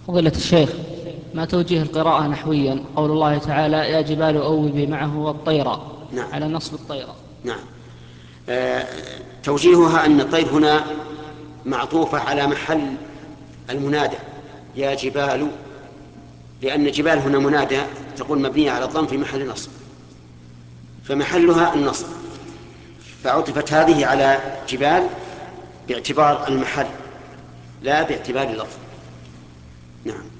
فضيلة الشيخ، ما توجيه القراءة نحويا قول الله تعالى يا جبال أوبي معه والطير، نعم. على نصب الطير؟ نعم. آه توجيهها أن الطير هنا معطوفة على محل المنادى يا جبال، لأن جبال هنا منادى تقول مبنية على الضم في محل نصب، فمحلها النصب، فعطفت هذه على جبال باعتبار المحل لا باعتبار اللفظ. نعم.